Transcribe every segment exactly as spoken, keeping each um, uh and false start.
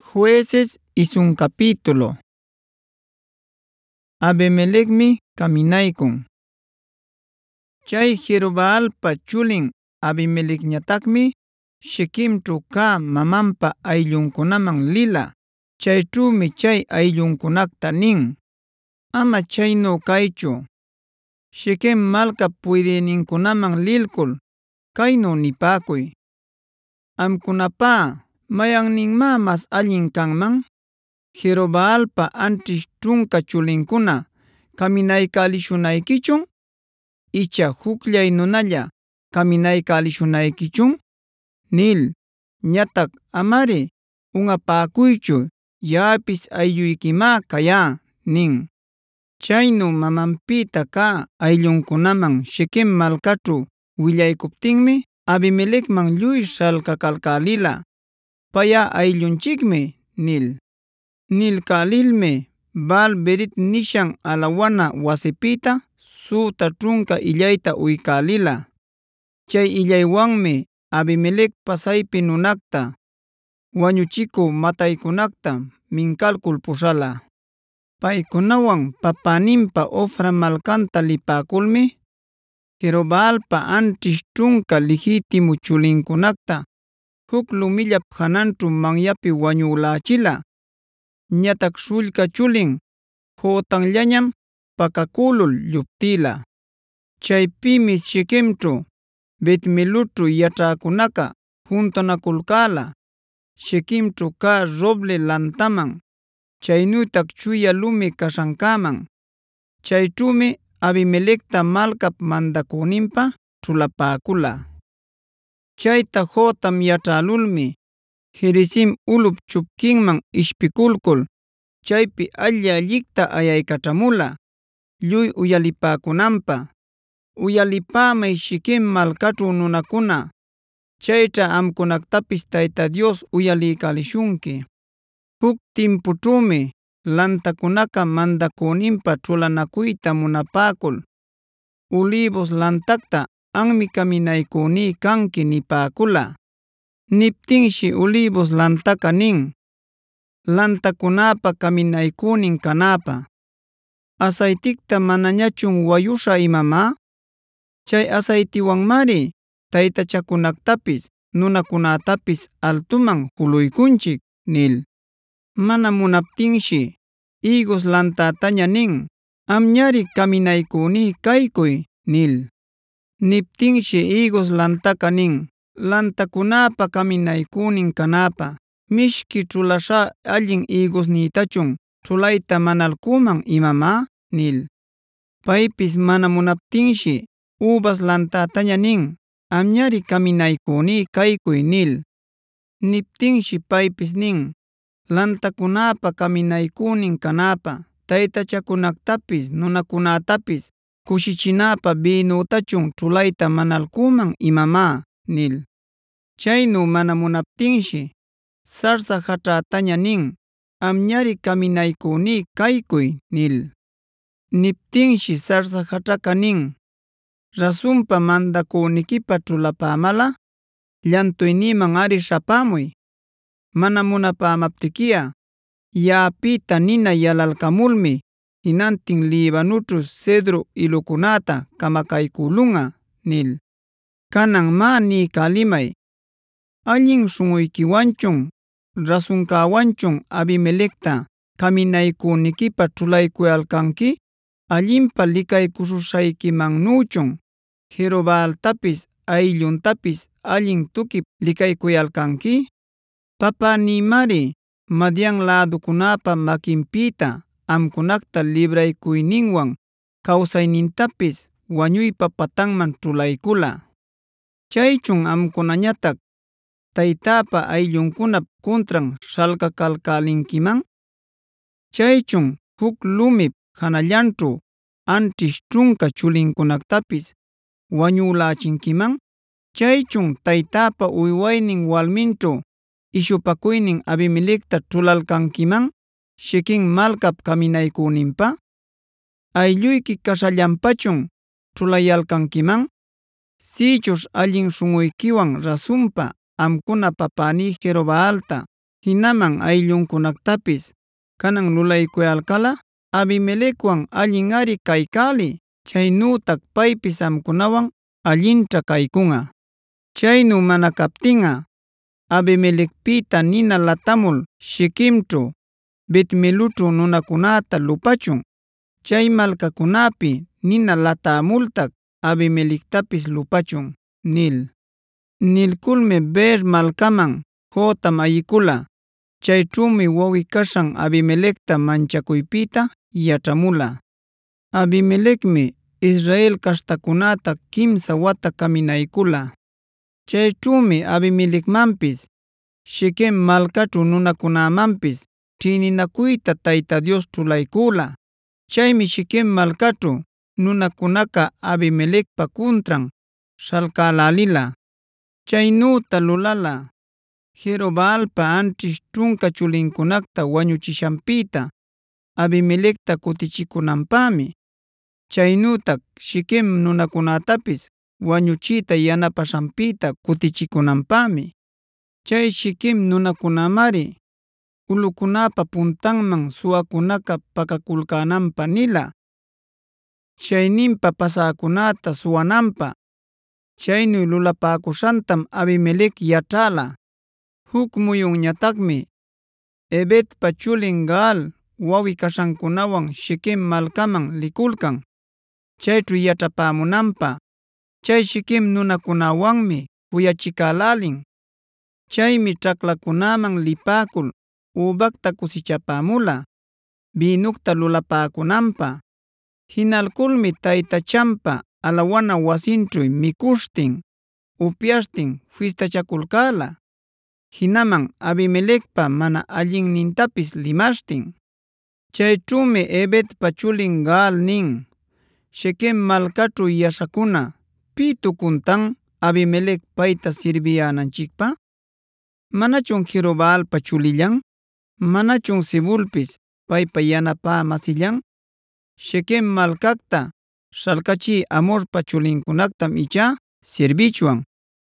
Jueces isun capítulo. Abimelecmi caminaykun. Chay Jerubaalpa chulin Abimelecñatacmi Shiquemćhu cä mamanpa ayllunkunaman lila. Chayćhumi chay ayllunkunacta nin: “Ama chaynu kaychu. Shiquem malcap puydïninkunaman lilcul kaynu nipäcuy: ‘Amkunapä, ¿mayanninmá mas allin kanman? ¿Jerubaalpa anćhish ćhunka chulinkuna caminaykälishunaykichun? ¿Icha jucllay nunalla caminaykälishunaykichun?’ nil. Ñatac amari unꞌapäcuychu, yaꞌapis aylluykimá kayá” nin. Chaynu mamanpïta cä ayllunkunaman Shiquem malcaćhu willaykuptinmi Abimelecman lluy śhalcacalcälila: “Payꞌa ayllunchikmi” nil. Nilcälilmi Baal-berit nishan alawana wasipïta süta ćhunka illayta uycälila. Chay illaywanmi Abimelec pasaypi nunacta wañuchicü mataycunacta mincalcul puśhala. Paykunawan papäninpa Ofra malcanta lipäculmi Jerubaalpa anćhish ćhunka lijitimu chulincunacta huk lumillap jananćhu manyapi wañülächila. Ñatac śhullka chulin Jotamllañam pakakulul lluptïla. Chaypimi Shiquemćhu, Bet-milućhu yaćhäkunaca juntunakulcäla Shiquemćhu cä roble lantaman, chaynütac chuya lumi kashancäman. Chayćhumi Abimelecta malcap mandacüninpa ćhulapäcula. Chayta Jotam yaćhälulmi Gerizim ulꞌup chupquinman ishpikulcul chaypi alli-allicta ayaycachamula lluy uyalipäcunanpaq: “Uyalipämay Shiquem malcaćhu nunakuna, chayćha amkunactapis Tayta Dios uyaliycälishunki”. Huk timpućhumi lantakunaca mandacüninpa ćhulanakuyta munapäcul: “Olivos lantacta anmi caminaykünï canqui” nipäcula. Niptinshi Olivos lantaca nin: “Lantacunäpa caminaykünin canäpä, ¿asayticta manañachun wayuśhä imamá? Chay asaytiwanmari taytachacunactapis nunacunätapis altuman juluycunchic” nil. Mana munaptinshi higos lantätaña nin: “Amñari caminaykünï kaykuy” nil. Niptinshi higos lantaca nin: “Lantacunäpa caminaykünin canäpä, ¿mishki ćhulaśhá allin higosnïtachun ćhulayta manalcüman imamá?” nil. Paypis mana munaptinshi ubas lantätaña nin: “Amñari caminaykünï kaykuy” nil. Niptinshi paypis nin: “Lantacunäpa caminaykünin canäpä, taytachacunactapis nunacunätapis cushichinäpä bïnütachun ćhulayta manalcüman imamá” nil. Chaynu mana munaptinshi sarsa jaćhätaña nin: “Amñari caminaykünï kaykuy” nil. Niptinshi sarsa jaćhaca nin: “Rasunpa mandacüniquipa ćhulapämalꞌa llantuynïman-ari śhapämuy. Mana munapämaptiquiꞌa yaꞌapïta nina yalalcamulmi jinantin Libanoćhu cedro ilucunäta camacaycülunꞌa” nil. Canan má niycälimay: ¿Allin śhunꞌuykiwanchun, rasuncäwanchun Abimelecta caminayküniquipa ćhulaycuyalcanqui? ¿Allinpa licaycuśhuśhayquimannüchun Jerubaaltapis aylluntapis allin tuquip licaycuyalcanqui? Papänïmari Madian läducunäpa maquinpïta amcunacta libraycuyninwan cawsaynintapis wañuypa patanman ćhulaycula. ¿Chaychun amcunañatac taytäpa aylluncunap cuntran śhalcacalcälinquiman? ¿Chaychun huk lumip janallanćhu anćhish ćhunka chulincunactapis wañülächinquiman? ¿Chaychun taytäpa uywaynin walminćhu ishupakuynin Abimelecta ćhulalcanquiman Shiquem malcap caminayküninpaq? ¿Aylluyki kashallanpachun ćhulayalcanquiman? Sïchuśh allin śhunꞌuykiwan rasunpa amcuna papänï Jerubaalta hinaman ayllunkunactapis kanan lulaykuyalcala Abimelecwan allinari kaykali, chaynütak paypis amkunawan allintra kaykunꞌa. Chaynu mana kaptinꞌa Abimelecpita nina latamul Shiquemćhu, Bet-milućhu nunakunata lupachun. Chay malcakunapi nina latamultak Abimelectapis lupachun” nil. Nilkulmi Beer malcaman Jotam ayikula. Chayćhumi wawꞌi-kashan Abimelecta manchakuypita yachꞌamula. Abimelecmi Israel caśhtakunata quimsa wata caminaykula. Chayćhumi Abimelecmanpis Shiquem malcaćhu nunakunamanpis ćhïninakuyta Tayta Dios ćhulaykula. Chaymi Shiquem malcaćhu nunakunaqa Abimelecpa cuntran śhalcälälila. Chaynüta lulala Jerobaalpa anćhish ćhunka chulincunacta wañuchishanpita Abimelecta kutichikunanpämi. Chaynütak Shiquem nunakunatapis wañuchiyta yanapashanpita kutichikunanpämi. Chay Shiquem nunakunamari ulꞌukunapa puntanman suwakunaqa pakakulcänanpaq nila, chayninpa pasäkunata suwananpaq. Chaynu lulapäkushantam Abimelec yachꞌala. Huk muyunñataqmi Hebedpa chulin Gaal wawꞌi kashankunawan Shiquem malcaman likulkan, chayćhu yaćhapämunanpaq. Chay Shiquem nunakunawanmi kuyachikälälin. Chaymi ćhaklakunaman lipäkul ubacta kusichapämula, binucta lulapäkunanpaq. Jinalkulmi taytachanpa alawana wasinćhu mikushtin, upyaśhtin fiestachakulcäla. Jinaman Abimelecpa mana allinnintapis limaśhtin. Chayćhumi Hebedpa chulin Gaal nin: “Shiquem malcaćhu yaśhakuna, ¿pi tukuntan Abimelec payta sirbiyänanchikpaq? ¿Manachun Jerobaalpa chulillan? ¿Manachun Zebulpis paypa yanapä-masillan? Shiquem malcacta śhalcachiy Hamorpa chulincunactam ichá sirbichwan,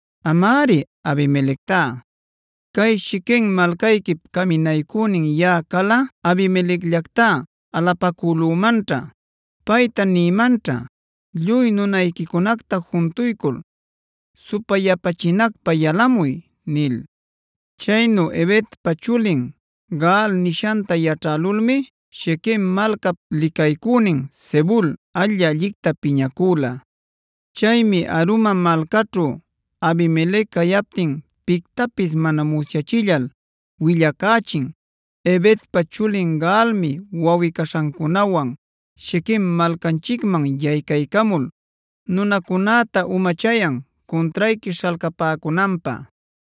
amari Abimelecta. Kay Shiquem malcaykip caminaykunin yaꞌa kala Abimelecllacta alapakulümanćha, payta niymanćha lluy nunayquicunacta juntuykul supayapachinacpaq yalamuy” nil. Chaynu Hebedpa chulin Gaal nishanta yachꞌälulmi Shiquem malcap licaykunin Zebul allꞌa allicta piñakula. Chaymi Aruma malcaćhu Abimelec kayaptin pictapis mana musyachillal willacächin: “Hebedpa chulin Gaalmi wawꞌi kashankunawan Shiquem malcanchikman yaykaykamul nunakunata umachayan kuntrayki śhalcapäkunanpaq.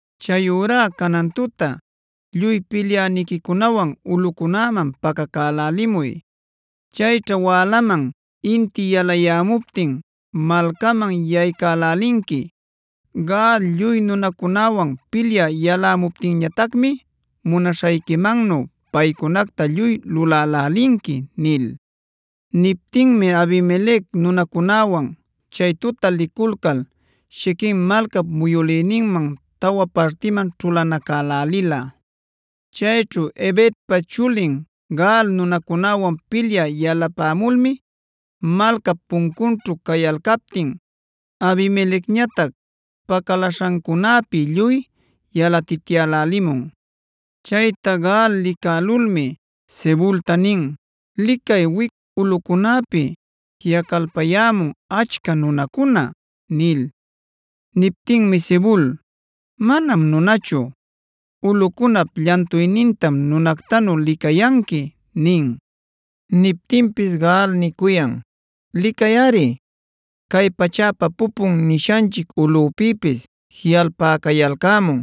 Chayurá kanan tuta lluy pilyäniquikunawan ulꞌukunaman pakacälälimuy. Chayćha wälaman inti yalayämuptin malcaman yaykälälinki. Gaal lluy nunakunawan pilya yalämuptinñatacmi munaśhaykimannu paykunacta lluy lulälälinki” nil. Niptinmi Abimelec nunakunawan chay tuta likulcal Shiquem malcap muyülïninman tawa partiman ćhulanacälälila. Chayćhu Hebedpa chulin Gaal nunakunawan pilya yalapämulmi malcap punkunćhu kayalkaptin, Abimelecñatac pakalashankunapi lluy yalatitiälälimun. Chayta Gaal licälulmi Zebulta nin: “Licay, wik ulꞌukunapi jiyakalpayämun achka nunakuna” nil. Niptinmi Zebul: “Manam nunachu, ulꞌukunap llantuynintam nunactanu licayanki” nin. Niptinpis Gaal nikuyan: “Licayari, kay pachäpa pupun nishanchik ulꞌupipis jiyalpäkayalkämun.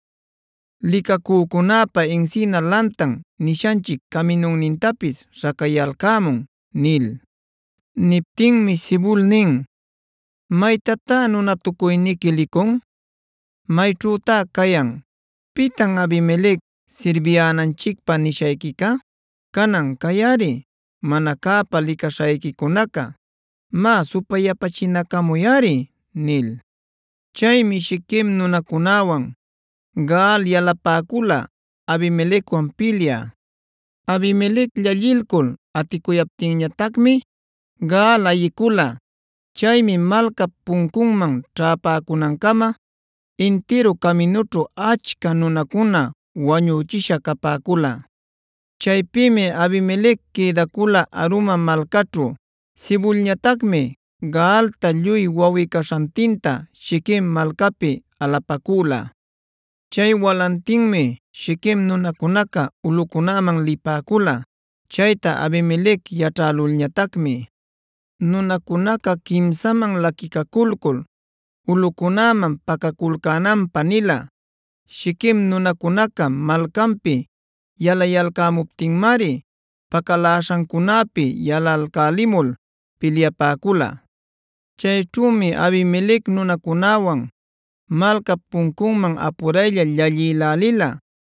Likacücunäpa encina lantan nishanchik caminunnintapis śhakayalkämun” nil. Niptinmi Zebul nin: “¿Maytatá nunatukuyniqui likun? ¿Mayćhütá kayan? ¿Pitan Abimelec sirbiyänanchikpaq nishaykiqa? Kanan kayari mana käpa likaśhayquikunaqa, má supayapachinakamuyari” nil. Chaymi Shiquem nunakunawan Gaal yalapäkula Abimelecwan pilya. Abimelec llallilkul atikuyaptinñataqmi Gaal ayikula. Chaymi malkap puncunman ćhäpäkunankama intiru caminućhu achka nunakuna wañuchisha kapäkula. Chaypimi Abimelec quïdakula Aruma malkaćhu. Zebulñataqmi Gaalta lluy wawꞌi-kashantinta Shiquem malkapi alapakula. Chay walantinmi Shiquem nunakunaqa ulꞌukunaman lipäkula. Chayta Abimelec yachälulñataqmi nunakunaqa kimsaman lakikakulkul ulꞌukunaman pakakulcänanpaq nila. Shiquem nunakunaqa malcanpi yalayalcämuptinmari pakaläśhankunapi yalalcälimul pilyapäkula. Chayćhumi Abimelec nunakunawan malkap puncunman apuraylla llallïlälila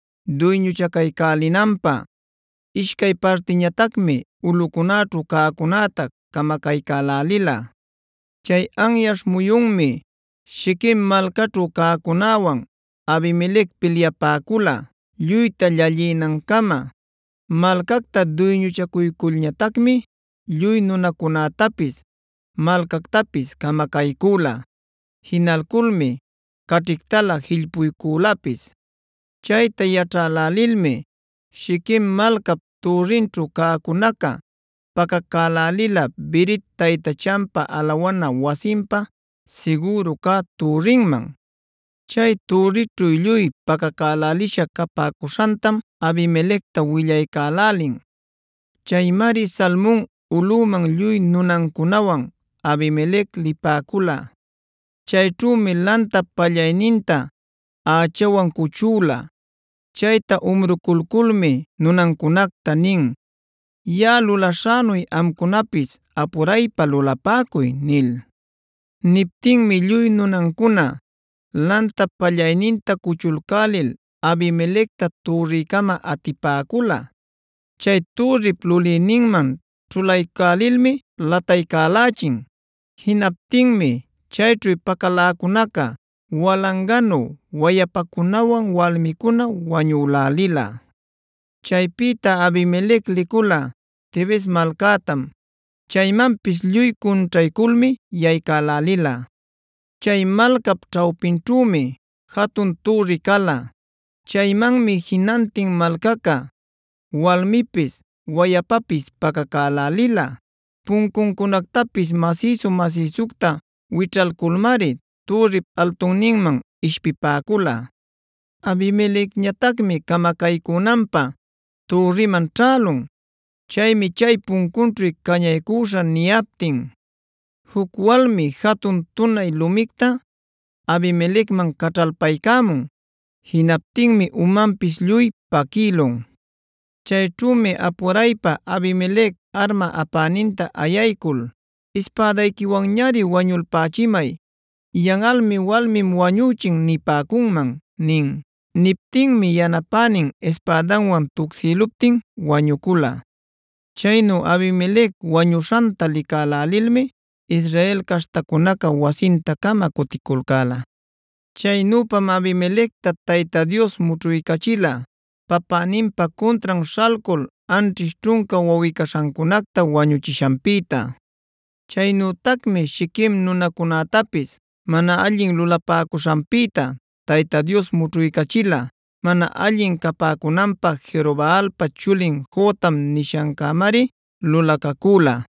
duyñuchakaycälinanpaq. Ishkay partiñataqmi ulꞌukunaćhu cäkunata camacaycälälila. Chay anyaśh muyunmi Shiquem malkaćhu cäkunawan Abimelec pilyapäkula lluyta llallïnankama. Malcacta duyñuchakuykulñataqmi lluy nunakunatapis malcactapis camacaycula. Jinalculmi kaćhictala jillpuykulapis. Chayta yachälälilmi Shiquem malkap turrinćhu cäkunaqa pakacälälila Berit taytachanpa alawana wasinpa siguru cä turrinman. Chay turrićhu lluy pakacälälisha capäkushantam Abimelecta willaycälälin. Chaymari Salmon ulꞌuman lluy nunankunawan Abimelec lipäkula. Chayćhumi lanta pallayninta ächawan kuchula. Chayta umrukulkulmi nunankunacta nin: “Yaꞌa lulaśhänuy amkunapis apuraypa lulapäkuy” nil. Niptinmi lluy nunankuna lanta pallayninta kuchulcälil Abimelecta turricama atipäkula. Chay turrip lulïninman ćhulaycälilmi lataycälächin. Jinaptinmi chayćhu pakaläkunaqa walanganu wayapakunawan walmikuna wañülälila. Chaypita Abimelec likula Tebes malkatam. Chaymanpis lluy cunćhaykulmi yaykälälila. Chay malkap ćhawpinćhuumi hatun turri kala. Chaymanmi jinantin malcaca walmipis wayapapis pakacälälila. Puncuncunactapis masisu masisucta wićhalkulmari turrip altunninman ishpipäkula. Abimelecñataqmi camacaycunanpaq turriman ćhälun. Chaymi chay puncunćhu cañaykusha niyaptin huk walmi hatun tunay lumicta Abimelecman kaćhalpaykamun. Jinaptinmi umanpis lluy pakilun. Chayćhumi apuraypa Abimelec arma apäninta ayaykul: “Ispadaykiwanñari wañulpächimay. Yanqalmi walmim wañuchin nipäkunman” nin. Niptinmi yanapänin espadanwan tuksïluptin wañukula. Chaynu Abimelec wañushanta licälälilmi Israel caśhtakunaqa wasintakama kutikulcäla. Chaynupam Abimelecta Tayta Dios mućhuykachila papäninpa contran śhalkul anćhish ćhunka wawꞌi-kashancunacta wañuchishanpita. Chaynütaqmi Shiquem nunakunatapis mana allin lulapäkushanpita Tayta Dios mućhuykachila mana allin capäkunanpaq Jerobaalpa chulin Jotam nishankamari lulakakula.